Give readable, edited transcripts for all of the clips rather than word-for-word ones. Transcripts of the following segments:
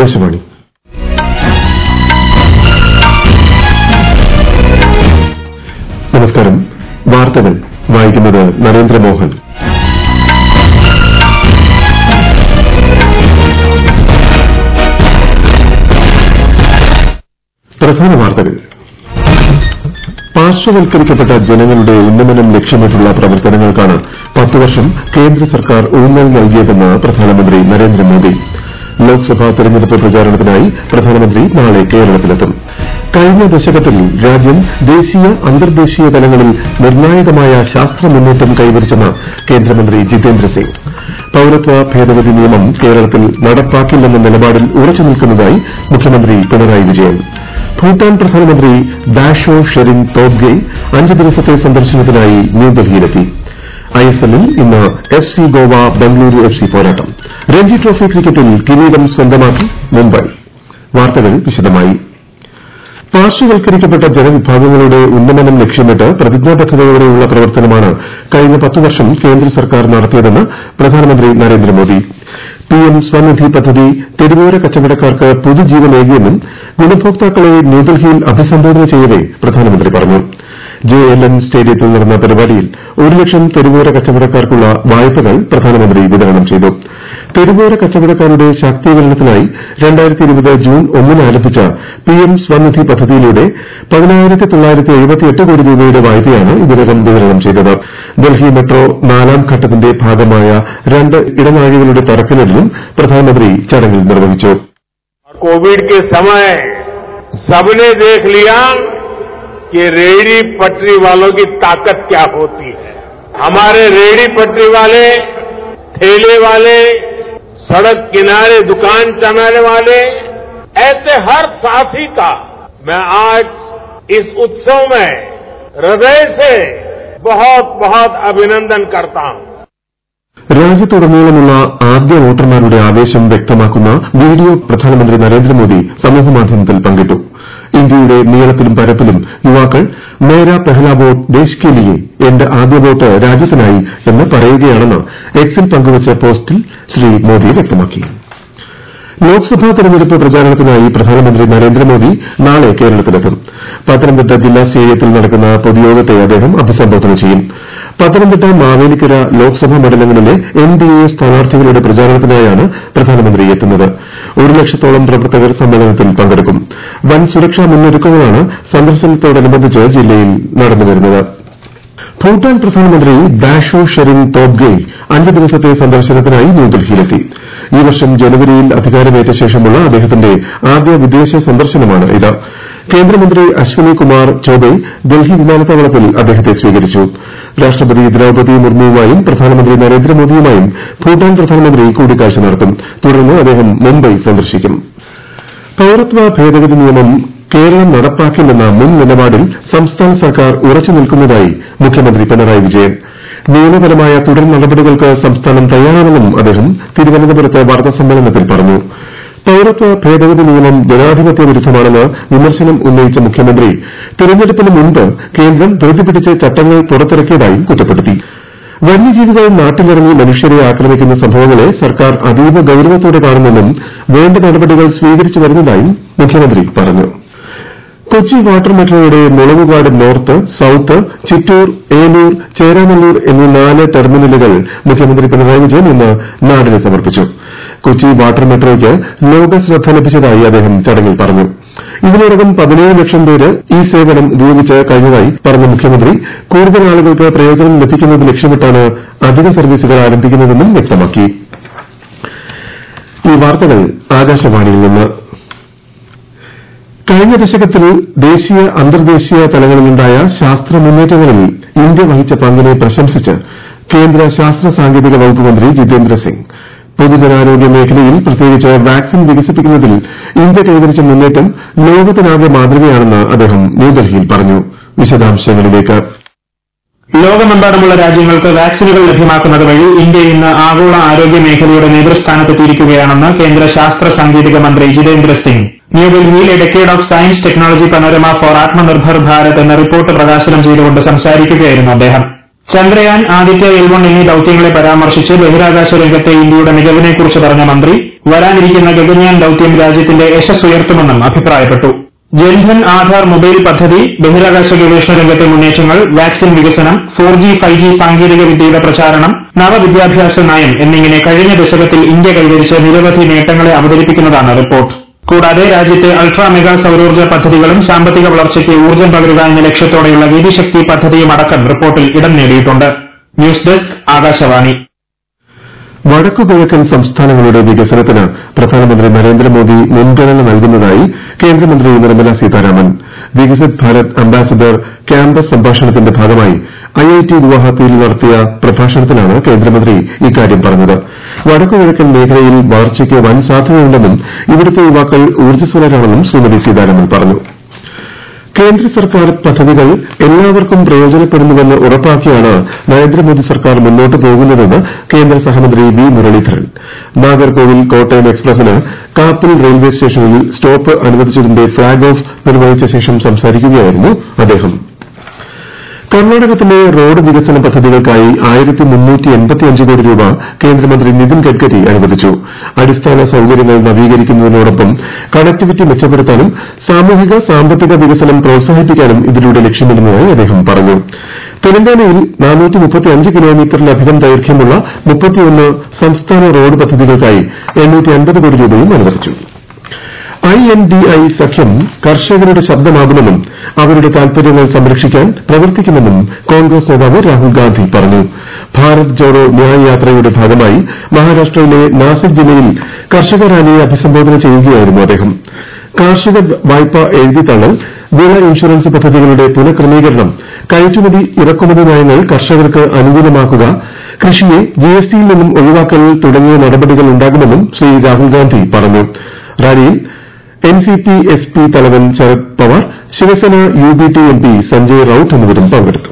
ആകാശവാണി. നമസ്കാരം. വാർത്തകൾ വായിക്കുന്നത് നരേന്ദ്രമോഹൻ. പ്രധാന വാർത്തകൾ. പാർശ്വവൽക്കരിക്കപ്പെട്ട ജനങ്ങളുടെ ഉന്നമനം ലക്ഷ്യമിട്ടുള്ള പ്രവർത്തനങ്ങൾക്കാണ് 10 വർഷം കേന്ദ്ര സർക്കാർ ഊന്നൽ നൽകിയതെന്ന് പ്രധാനമന്ത്രി നരേന്ദ്രമോദി. ലോക്സഭാ തെരഞ്ഞെടുപ്പ് പ്രചാരണത്തിനായി പ്രധാനമന്ത്രി നാളെ കേരളത്തിലെത്തും. കഴിഞ്ഞ ദശകത്തിൽ രാജ്യം ദേശീയ അന്തർദേശീയ തലങ്ങളിൽ നിർണായകമായ ശാസ്ത്ര മുന്നേറ്റം കൈവരിച്ചെന്ന് കേന്ദ്രമന്ത്രി ജിതേന്ദ്ര സിംഗ്. പൌരത്വ ഭേദഗതി നിയമം കേരളത്തിൽ നടപ്പാക്കില്ലെന്ന നിലപാടിൽ ഉറച്ചുനിൽക്കുന്നതായി മുഖ്യമന്ത്രി പിണറായി വിജയൻ. ഭൂട്ടാൻ പ്രധാനമന്ത്രി ഡാഷോ ഷെറിംഗ് തോബ്ഗെ 5 ദിവസത്തെ സന്ദർശനത്തിനായി ന്യൂഡൽഹിയിലെത്തി. ഐഎസ്എല്ലിൽ ഇന്ന് എഫ്സി ഗോവ ബംഗളൂരു എഫ്സി പോരാട്ടം. രഞ്ജി ട്രോഫി ക്രിക്കറ്റിൽ കിരീടം സ്വന്തമാക്കി മുംബൈ. വാർത്തകൾ വിശദമായി. പാർശ്വവൽക്കരിക്കപ്പെട്ട ജനവിഭാഗങ്ങളുടെ ഉന്നമനം ലക്ഷ്യമിട്ട് പ്രതിജ്ഞാബദ്ധതയോടെയുള്ള പ്രവർത്തനമാണ് കഴിഞ്ഞ 10 വർഷം കേന്ദ്ര സർക്കാർ നടത്തിയതെന്ന് പ്രധാനമന്ത്രി നരേന്ദ്രമോദി. പിഎം സ്വനിധി പദ്ധതി തെരുവോര കച്ചവടക്കാർക്ക് പുതുജീവനേകിയെന്നും ഗുണഭോക്താക്കളെ ന്യൂഡൽഹിയിൽ അഭിസംബോധന ചെയ്യവെ പ്രധാനമന്ത്രി പറഞ്ഞു. JLN സ്റ്റേഡിയത്തിൽ നടന്ന പരിപാടിയിൽ 1 ലക്ഷം തെരുവോര കച്ചവടക്കാർക്കുള്ള വായ്പകൾ പ്രധാനമന്ത്രി വിതരണം ചെയ്തു. തെരുവോര കച്ചവടക്കാരുടെ ശാക്തീകരണത്തിനായി 2020 ജൂൺ 1 ആരംഭിച്ച പിഎം സ്വനിധി പദ്ധതിയിലൂടെ 10,978 കോടി രൂപയുടെ വായ്പയാണ് ഇതിനകം വിതരണം ചെയ്തത്. ഡൽഹി മെട്രോ 4ാം ഘട്ടത്തിന്റെ ഭാഗമായ 2 ഇടനാഴികളുടെ തറക്കല്ലിടലും പ്രധാനമന്ത്രി ചടങ്ങിൽ നിർവഹിച്ചു. कोविड के समय सबने देख लिया कि रेहड़ी पटरी वालों की ताकत क्या होती है. हमारे रेहड़ी पटरी वाले, ठेले वाले, सड़क किनारे दुकान चलाने वाले, ऐसे हर साथी का मैं आज इस उत्सव में हृदय से बहुत बहुत अभिनंदन करता हूं. രാജ്യത്തുടനീളമുള്ള ആദ്യ വോട്ടർമാരുടെ ആവേശം വ്യക്തമാക്കുന്ന വീഡിയോ പ്രധാനമന്ത്രി നരേന്ദ്രമോദി സമൂഹമാധ്യമത്തിൽ പങ്കിട്ടു. ഇന്ത്യയുടെ നീളത്തിലും പരപ്പിലും യുവാക്കൾ മേരാ പെഹ്ല വോട്ട് ദേശ് കെ ലിയെ, എന്റെ ആദ്യ വോട്ട് രാജ്യത്തിനായി എന്ന് പറയുകയാണെന്ന് എക്സിൽ പങ്കുവച്ച പോസ്റ്റിൽ ശ്രീ മോദി വ്യക്തമാക്കി. ലോക്സഭാ തെരഞ്ഞെടുപ്പ് പ്രചാരണത്തിനായി പ്രധാനമന്ത്രി നരേന്ദ്രമോദി നാളെ കേരളത്തിലെത്തും. പത്തനംതിട്ട ജില്ലാ സ്റ്റേഡിയത്തിൽ നടക്കുന്ന പൊതുയോഗത്തെ അദ്ദേഹം അഭിസംബോധന ചെയ്യും. പത്തനംതിട്ട മാവേലിക്കര ലോക്സഭാ മണ്ഡലങ്ങളിലെ NDA സ്ഥാനാർത്ഥികളുടെ പ്രചാരണത്തിനായാണ് പ്രധാനമന്ത്രി എത്തുന്നത്. 1 ലക്ഷത്തോളം പ്രവർത്തകർ സമ്മേളനത്തിൽ പങ്കെടുക്കും. വൻ സുരക്ഷാ മുന്നൊരുക്കങ്ങളാണ് സന്ദർശനത്തോടനുബന്ധിച്ച് ജില്ലയിൽ നടന്നുവരുന്നത്. ഭൂട്ടാൻ പ്രധാനമന്ത്രി ഡാഷോ ഷെറിംഗ് തോബ്ഗെ 5 ദിവസത്തെ സന്ദർശനത്തിനായി ന്യൂഡൽഹിയിലെത്തി. ഈ വർഷം ജനുവരിയിൽ അധികാരമേറ്റ ശേഷമുള്ള അദ്ദേഹത്തിന്റെ ആദ്യ വിദേശ സന്ദർശനമാണ് ഇത്. കേന്ദ്രമന്ത്രി അശ്വിനി കുമാർ ചൌബെ ഡൽഹി വിമാനത്താവളത്തിൽ അദ്ദേഹത്തെ സ്വീകരിച്ചു. രാഷ്ട്രപതി ദ്രൌപദി മുർമുവുമായും പ്രധാനമന്ത്രി നരേന്ദ്രമോദിയുമായും ഭൂട്ടാൻ പ്രധാനമന്ത്രി കൂടിക്കാഴ്ച നടത്തും. തുടർന്ന് അദ്ദേഹം മുംബൈ സന്ദർശിക്കും. പൌരത്വ ഭേദഗതി നിയമം കേരളം നടപ്പാക്കില്ലെന്ന മുൻ നിലപാടിൽ സംസ്ഥാന സർക്കാർ ഉറച്ചു നിൽക്കുന്നതായി മുഖ്യമന്ത്രി പിണറായി വിജയൻ. നിയമപരമായ തുടർ നടപടികൾക്ക് സംസ്ഥാനം തയ്യാറാണെന്നും അദ്ദേഹം തിരുവനന്തപുരത്ത് വാർത്താസമ്മേളനത്തിൽ പറഞ്ഞു. പൌരത്വ ഭേദഗതി നിയമം ജനാധിപത്യ വിരുദ്ധമാണെന്ന് വിമർശനം ഉന്നയിച്ച മുഖ്യമന്ത്രി തെരഞ്ഞെടുപ്പിന് മുൻപ് കേന്ദ്രം ധൃതിപിടിച്ച് ചട്ടങ്ങൾ പുറത്തിറക്കിയതായും കുറ്റപ്പെടുത്തി. വന്യജീവികൾ നാട്ടിലിറങ്ങി മനുഷ്യരെ ആക്രമിക്കുന്ന സംഭവങ്ങളെ സർക്കാർ അതീവ ഗൌരവത്തോടെ കാണുമെന്നും വേണ്ട നടപടികൾ സ്വീകരിച്ചു വരുന്നതായും മുഖ്യമന്ത്രി പറഞ്ഞു. കൊച്ചി വാട്ടർ മെട്രോയുടെ മുളവുകാട് നോർത്ത്, സൌത്ത്, ചിറ്റൂർ, ഏലൂർ, ചേരാനല്ലൂർ എന്നീ 4 ടെർമിനലുകൾ മുഖ്യമന്ത്രി പിണറായി വിജയൻ ഇന്ന് നാടിന് സമർപ്പിച്ചു. കൊച്ചി വാട്ടർ മെട്രോയ്ക്ക് ലോകശ്രദ്ധ ലഭിച്ചതായി അദ്ദേഹം ചടങ്ങിൽ പറഞ്ഞു. ഇതിനോടകം 17 ലക്ഷം പേര് ഈ സേവനം ഉപയോഗിച്ച് കഴിഞ്ഞതായി പറഞ്ഞ മുഖ്യമന്ത്രി കൂടുതൽ ആളുകൾക്ക് പ്രയോജനം ലഭിക്കുന്നത് ലക്ഷ്യമിട്ടാണ് അധിക സർവീസുകൾ ആരംഭിക്കുന്നതെന്നും വ്യക്തമാക്കി. ഈ വാർത്തകൾ ആകാശവാണിയിൽ നിന്ന്. കഴിഞ്ഞ ദശകത്തിൽ ദേശീയ അന്തർദേശീയ തലങ്ങളിലുണ്ടായ ശാസ്ത്ര മുന്നേറ്റങ്ങളിൽ ഇന്ത്യ വഹിച്ച പങ്കിനെ പ്രശംസിച്ച് കേന്ദ്ര ശാസ്ത്ര സാങ്കേതിക വകുപ്പ് മന്ത്രി ജിതേന്ദ്ര സിംഗ്. പൊതുജനാരോഗ്യ മേഖലയിൽ പ്രത്യേകിച്ച് വാക്സിൻ വികസിപ്പിക്കുന്നതിൽ ഇന്ത്യ കൈവരിച്ച മുന്നേറ്റം ലോകത്തിനാകെ മാതൃകയാണെന്ന് അദ്ദേഹം ന്യൂഡൽഹിയിൽ പറഞ്ഞു. വിശദാംശങ്ങളിലേക്ക്. ലോകമെമ്പാടുമുള്ള രാജ്യങ്ങൾക്ക് വാക്സിനുകൾ ലഭ്യമാക്കുന്നത് വഴി ഇന്ത്യ ഇന്ന് ആഗോള ആരോഗ്യ മേഖലയുടെ നേതൃസ്ഥാനത്തെത്തിയിരിക്കുകയാണെന്ന് കേന്ദ്ര ശാസ്ത്ര സാങ്കേതിക മന്ത്രി ജിതേന്ദ്ര സിംഗ് ന്യൂഡൽഹിയിൽ a decade of science technology panorama for Aatmanirbhar Bharat എന്ന റിപ്പോർട്ട് പ്രകാശനം ചെയ്തുകൊണ്ട് സംസാരിക്കുകയായിരുന്നു അദ്ദേഹം. ചന്ദ്രയാൻ, ആദിത്യ L1 എന്നീ ദൌത്യങ്ങളെ പരാമർശിച്ച് ബഹിരാകാശ രംഗത്തെ ഇന്ത്യയുടെ മികവിനെക്കുറിച്ച് പറഞ്ഞ മന്ത്രി വരാനിരിക്കുന്ന ഗഗൻയാൻ ദൌത്യം രാജ്യത്തിന്റെ യശസ് ഉയർത്തുമെന്നും അഭിപ്രായപ്പെട്ടു. ജൻധൻ ആധാർ മൊബൈൽ പദ്ധതി, ബഹിരാകാശ ഗവേഷണ രംഗത്തെ മുന്നേറ്റങ്ങൾ, വാക്സിൻ വികസനം, 4G 5G സാങ്കേതിക വിദ്യയുടെ പ്രചാരണം, നവവിദ്യാഭ്യാസ നയം എന്നിങ്ങനെ കഴിഞ്ഞ ദശകത്തിൽ ഇന്ത്യ കൈവരിച്ച നിരവധി നേട്ടങ്ങളെ അവതരിപ്പിക്കുന്നതാണ് റിപ്പോർട്ട്. കൂടാതെ രാജ്യത്തെ അൾട്രാ മെഗാ സൌരോർജ്ജ പദ്ധതികളും സാമ്പത്തിക വളർച്ചയ്ക്ക് ഊർജ്ജം പകരുക എന്ന ലക്ഷ്യത്തോടെയുള്ള ഗതിശക്തി പദ്ധതിയും അടക്കം റിപ്പോർട്ടിൽ ഇടം നേടിയിട്ടുണ്ട്. News desk Akashvani. വടക്കുകിഴക്കൻ സംസ്ഥാനങ്ങളുടെ വികസനത്തിന് പ്രധാനമന്ത്രി നരേന്ദ്രമോദി മുൻഗണന നൽകുന്നതായി കേന്ദ്രമന്ത്രി നിർമ്മല സീതാരാമൻ. വികസിത് ഭാരത് അംബാസിഡർ ക്യാമ്പസ് സംഭാഷണത്തിന്റെ ഭാഗമായി IIT ഗുവാഹത്തിയിൽ നടത്തിയ പ്രഭാഷണത്തിലാണ് കേന്ദ്രമന്ത്രി ഇക്കാര്യം പറഞ്ഞത്. വടക്കുകിഴക്കൻ മേഖലയിൽ വളർച്ചയ്ക്ക് വൻ സാധ്യതയുണ്ടെന്നും ഇവിടുത്തെ യുവാക്കൾ ഊർജ്ജസ്വലരാണെന്നും ശ്രീമതി സീതാരാമൻ പറഞ്ഞു. കേന്ദ്ര സർക്കാർ പദ്ധതികൾ എല്ലാവർക്കും പ്രയോജനപ്പെടുന്നുവെന്ന് ഉറപ്പാക്കിയാണ് നരേന്ദ്രമോദി സർക്കാർ മുന്നോട്ട് പോകുന്നതെന്ന് കേന്ദ്ര സഹമന്ത്രി വി മുരളീധരൻ. നാഗർകോവിൽ കോട്ടയം എക്സ്പ്രസിന് കാപ്പിൽ റെയിൽവേ സ്റ്റേഷനിൽ സ്റ്റോപ്പ് അനുവദിച്ചതിന്റെ ഫ്ളാഗ് ഓഫ് നിർവഹിച്ച ശേഷം സംസാരിക്കുകയായിരുന്നു അദ്ദേഹം. കർണാടകത്തിലെ റോഡ് വികസന പദ്ധതികൾക്കായി 1385 കോടി രൂപ കേന്ദ്രമന്ത്രി നിതിൻ ഗഡ്കരി അനുവദിച്ചു. അടിസ്ഥാന സൌകര്യങ്ങൾ നവീകരിക്കുന്നതിനോടൊപ്പം കണക്ടിവിറ്റി മെച്ചപ്പെടുത്താനും സാമൂഹിക സാമ്പത്തിക വികസനം പ്രോത്സാഹിപ്പിക്കാനും ഇതിലൂടെ ലക്ഷ്യമിടുന്നതായി അദ്ദേഹം പറഞ്ഞു. തെലങ്കാനയിൽ 435 കിലോമീറ്ററിലധികം ദൈർഘ്യമുള്ള 31 സംസ്ഥാന റോഡ് പദ്ധതികൾക്കായി 850 കോടി രൂപയും അനുവദിച്ചു. INDI സഖ്യം കർഷകരുടെ ശബ്ദമാകുമെന്നും അവരുടെ താൽപര്യങ്ങൾ സംരക്ഷിക്കാൻ പ്രവർത്തിക്കുമെന്നും കോൺഗ്രസ് നേതാവ് രാഹുൽ ഗാന്ധി പറഞ്ഞു. ഭാരത് ജോഡോ ന്യായ് യാത്രയുടെ ഭാഗമായി മഹാരാഷ്ട്രയിലെ നാസിക് ജില്ലയിൽ കർഷക റാലിയെ അഭിസംബോധന ചെയ്യുകയായിരുന്നു അദ്ദേഹം. കാർഷിക വായ്പ എഴുതിത്തള്ളൽ, വിള ഇൻഷുറൻസ് പദ്ധതികളുടെ പുനഃക്രമീകരണം, കയറ്റുമതി ഇറക്കുമതി നയങ്ങൾ കർഷകർക്ക് അനുകൂലമാക്കുക, കൃഷിയെ GSTയിൽ നിന്നും ഒഴിവാക്കൽ തുടങ്ങിയ നടപടികൾ ഉണ്ടാകുമെന്നും ശ്രീ രാഹുൽ ഗാന്ധി പറഞ്ഞു. റാലിയിൽ NCP SP തലവൻ ശരത് പവാർ, ശിവസേന UBT MP സഞ്ജയ് റൌട്ട് എന്നിവരും പങ്കെടുത്തു.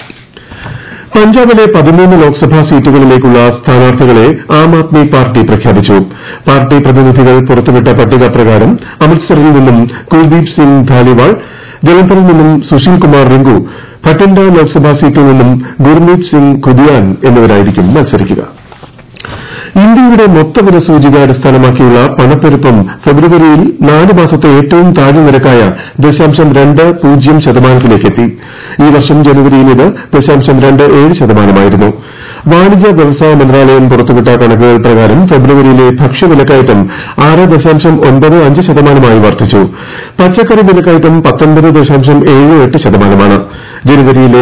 പഞ്ചാബിലെ 13 ലോക്സഭാ സീറ്റുകളിലേക്കുള്ള സ്ഥാനാർത്ഥികളെ ആം ആദ്മി പാർട്ടി പ്രഖ്യാപിച്ചു. പാർട്ടി പ്രതിനിധികൾ പുറത്തുവിട്ട പട്ടിക പ്രകാരം അമൃത്സറിൽ നിന്നും കുൽദീപ് സിംഗ് ധാലിവാൾ, ജലന്ധറിൽ നിന്നും സുശീൽ കുമാർ റിങ്കു, ഭട്ടിൻഡ ലോക്സഭാ സീറ്റിൽ നിന്നും ഗുർമീത് സിംഗ് ഖുദിയാൻ എന്നിവരായിരിക്കും മത്സരിക്കുക. ഇന്ത്യയുടെ മൊത്തവില സൂചിക അടിസ്ഥാനമാക്കിയുള്ള പണപ്പെരുപ്പം ഫെബ്രുവരിയിൽ 4 മാസത്തെ ഏറ്റവും താഴ്ന്ന നിരക്കായ 0.20% എത്തി. ഈ വർഷം ജനുവരിയിൽ ഇത് 0.27%. വാണിജ്യ വ്യവസായ മന്ത്രാലയം പുറത്തുവിട്ട കണക്കുകൾ പ്രകാരം ഫെബ്രുവരിയിലെ ഭക്ഷ്യവിലക്കയറ്റം 6.95% വർദ്ധിച്ചു. പച്ചക്കറി വിലക്കയറ്റം 19.78%. ജനുവരിയിലെ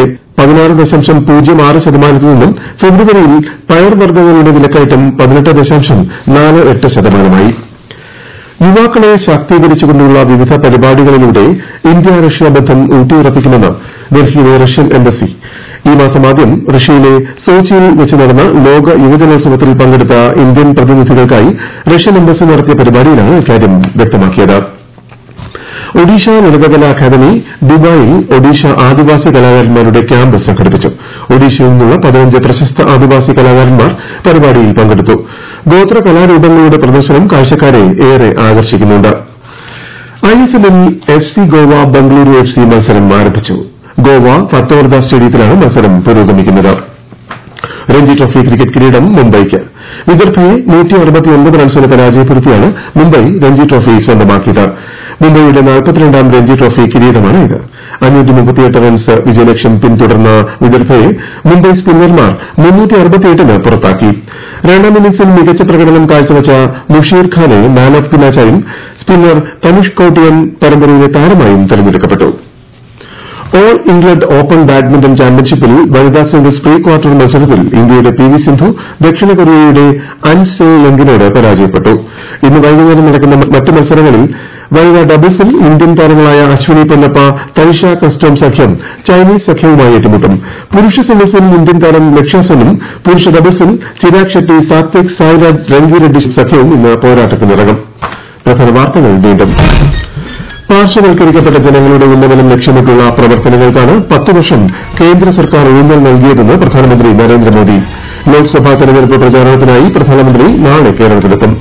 16.06% നിന്നും ഫെബ്രുവരിയിൽ പയർവർഗ്ഗങ്ങളുടെ വിലക്കയറ്റം 18.48%. യുവാക്കളെ ശാക്തീകരിച്ചുകൊണ്ടുള്ള വിവിധ പരിപാടികളിലൂടെ ഇന്ത്യ റഷ്യ ബന്ധം ഊട്ടിയുറപ്പിക്കുമെന്ന് ഡൽഹിയിലെ റഷ്യൻ എംബസി. ഈ മാസം ആദ്യം റഷ്യയിലെ സോച്ചിയിൽ വെച്ച് നടന്ന ലോക യുവജനോത്സവത്തിൽ പങ്കെടുത്ത ഇന്ത്യൻ പ്രതിനിധികൾക്കായി റഷ്യൻ എംബസി നടത്തിയ പരിപാടിയിലാണ് ഇക്കാര്യം വ്യക്തമാക്കിയത്. ഒഡീഷ ലളിതകലാ അക്കാദമി ദുബായിൽ ഒഡീഷ ആദിവാസി കലാകാരന്മാരുടെ ക്യാമ്പ് സംഘടിപ്പിച്ചു. ഒഡീഷയിൽ നിന്നുള്ള 15 പ്രശസ്ത ആദിവാസി കലാകാരന്മാർ പരിപാടിയിൽ പങ്കെടുത്തു. ഗോത്ര കലാരൂപങ്ങളുടെ പ്രദർശനം കാഴ്ചക്കാരെ ഏറെ ആകർഷിക്കുന്നുണ്ട്. ISLൽ FC ഗോവ ബംഗളൂരു FC മത്സരം ആരംഭിച്ചു. ഗോവ ഫത്തോർദ സ്റ്റേഡിയത്തിലാണ് മത്സരം പുരോഗമിക്കുന്നത്. രഞ്ജി ട്രോഫി ക്രിക്കറ്റ് കിരീടം മുംബൈക്ക്. വിദർഭയെ 169 റൺസിന് പരാജയപ്പെടുത്തിയാണ് മുംബൈ രഞ്ജി ട്രോഫി സ്വന്തമാക്കിയത്. മുംബൈയുടെ 42ാം രഞ്ജി ട്രോഫി കിരീടമാണ് ഇത്. 538 റൺസ് വിജയലക്ഷ്യം പിന്തുടർന്ന വിദർഭയെ മുംബൈ സ്പിന്നർമാർ 368-ന് പുറത്താക്കി. രണ്ടാം ഇന്നിംഗ്സിൽ മികച്ച പ്രകടനം കാഴ്ചവച്ച മുഷീർ ഖാനെ മാൻ ഓഫ് ദി മാച്ചായും സ്പിന്നർ തനുഷ് കൌട്ടിയൻ പരമ്പരയിലെ താരമായും തെരഞ്ഞെടുക്കപ്പെട്ടു. ഓൾ ഇംഗ്ലണ്ട് ഓപ്പൺ ബാഡ്മിന്റൺ ചാമ്പ്യൻഷിപ്പിൽ വനിതാ സിംഗിൾസ് പ്രീ ക്വാർട്ടർ മത്സരത്തിൽ ഇന്ത്യയുടെ PV സിന്ധു ദക്ഷിണ കൊറിയയുടെ അൻ സെ യംഗിനോട് പരാജയപ്പെട്ടു. ഇന്ന് വൈകുന്നേരം നടക്കുന്ന മറ്റ് മത്സരങ്ങളിൽ വനിതാ ഡബിൾസിൽ ഇന്ത്യൻ താരങ്ങളായ അശ്വിനി പൊന്നപ്പ, തനിഷ കസ്റ്റോം സഖ്യം ചൈനീസ് സഖ്യവുമായി ഏറ്റുമുട്ടും. പുരുഷ സിംഗിൾസിൽ ഇന്ത്യൻ താരം ലക്ഷ്യ സെന്നും പുരുഷ ഡബിൾസിൽ ചിരാഗ് ഷെട്ടി, സാത്വിക് സായ്രാജ് രംഗിറെഡ്ഡി സഖ്യവും ഇന്ന് പോരാട്ടത്തിനിറങ്ങും. പ്രധാന വാർത്തകൾ വീണ്ടും. പാർശ്വവൽക്കരിക്കപ്പെട്ട ജനങ്ങളുടെ ഉന്നമനം ലക്ഷ്യമിട്ടുള്ള പ്രവർത്തനങ്ങൾക്കാണ് 10 വർഷം കേന്ദ്ര സർക്കാർ ഊന്നൽ നൽകിയതെന്ന് പ്രധാനമന്ത്രി നരേന്ദ്രമോദി. ലോക്സഭാ തെരഞ്ഞെടുപ്പ് പ്രചാരണത്തിനായി പ്രധാനമന്ത്രി നാളെ കേരളത്തിലെത്തും.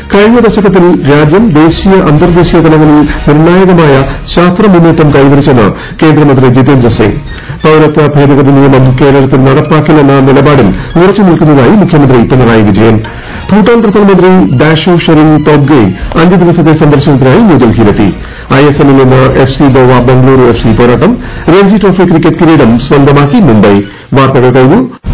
കഴിഞ്ഞ ദശകത്തിൽ രാജ്യം ദേശീയ അന്തർദേശീയ തലങ്ങളിൽ നിർണായകമായ ശാസ്ത്ര മുന്നേറ്റം കൈവരിച്ചെന്ന് കേന്ദ്രമന്ത്രി ജിതേന്ദ്ര സിംഗ്. പൌരത്വ ഭേദഗതി നിയമം കേരളത്തിൽ നടപ്പാക്കില്ലെന്ന നിലപാടിൽ ഉറച്ചു നിൽക്കുന്നതായി മുഖ്യമന്ത്രി പിണറായി വിജയൻ. ഭൂട്ടാൻ പ്രധാനമന്ത്രി ഡാഷോ ഷെറിംഗ് തോബ്ഗെ 5 ദിവസത്തെ സന്ദർശനത്തിനായി ന്യൂഡൽഹിയിലെത്തി. ഐഎസ്എല്ലിൽ നിന്ന് FC ഗോവ ബംഗളൂരു FC പോരാട്ടം. രഞ്ജി ട്രോഫി ക്രിക്കറ്റ് കിരീടം സ്വന്തമാക്കി മുംബൈ. വാർത്തകൾ കഴിഞ്ഞു.